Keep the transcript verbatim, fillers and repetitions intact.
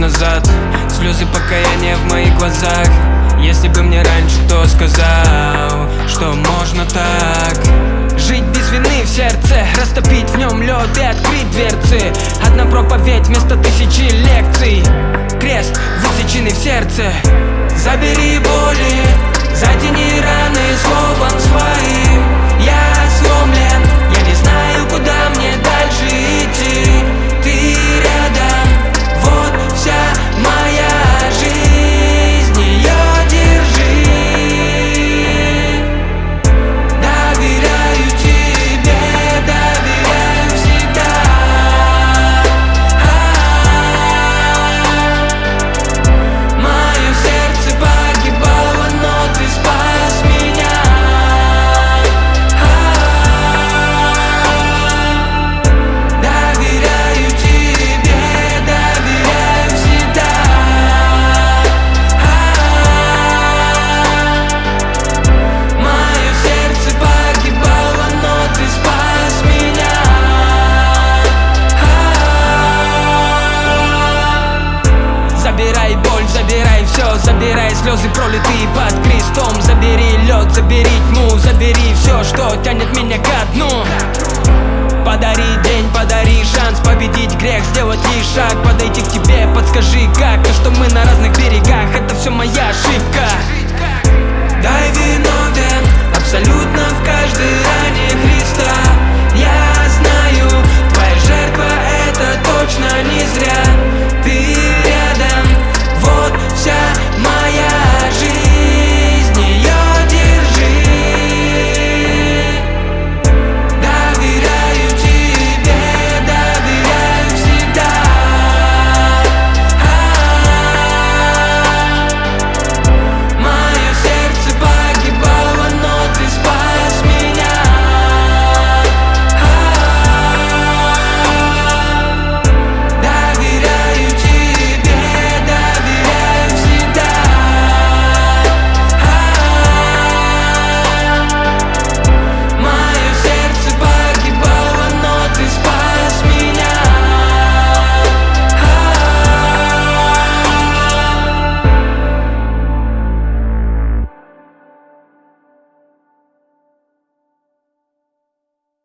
назад. Слезы покаяния в моих глазах. Если бы мне раньше кто сказал, что можно так жить без вины в сердце, растопить в нем лед и открыть дверцы. Одна проповедь вместо тысячи лекций. Крест высеченный в сердце. Забери боли, затяни раны словом своим. Я сломлен, я не знаю, куда мне дальше идти. Ты рядом, вот вся моя жизнь, ее держи. Доверяю тебе, доверяю всегда. Мое сердце погибало, но ты спас меня. Доверяю тебе, доверяю всегда. Мое сердце погибало, но ты спас меня. Забирай боль, забирай все, забирай слезы, пролитые под крестом. Забери лед, забери тьму, забери все, что тянет меня ко дну. Подари день, подари шанс победить грех, сделать лишь шаг, подойти к тебе, подскажи как. То, что мы на разных берегах, это все моя ошибка.